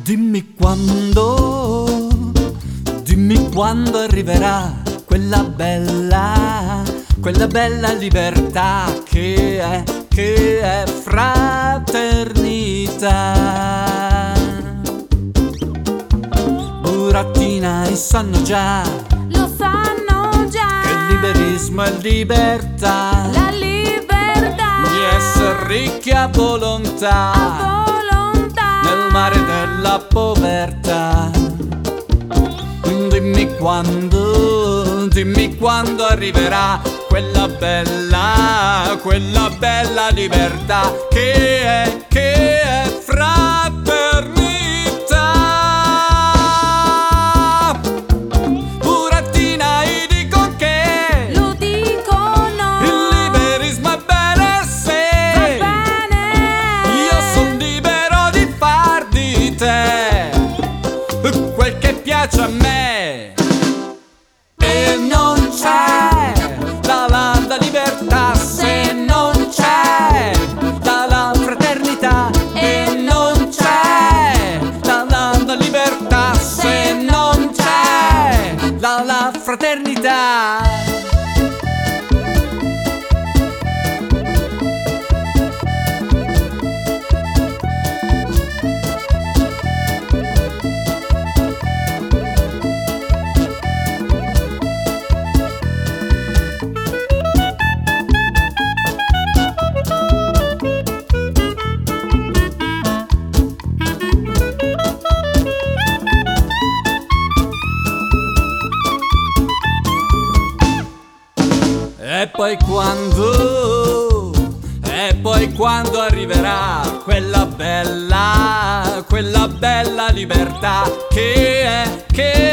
Dimmi quando arriverà quella bella libertà che è fraternità. Burattinai sanno già, lo sanno già, che liberismo è libertà, la libertà di essere ricchi a volontà, nel mare della povertà. Dimmi quando arriverà quella bella libertà che è fraternità. Burattinai dico che lo dicono, il liberismo è bene se va bene. io son libero di far di te quel che piace a me. E non c'è la libertà se non c'è la fraternità. E non c'è la libertà se non c'è la fraternità. E poi quando arriverà quella bella libertà che è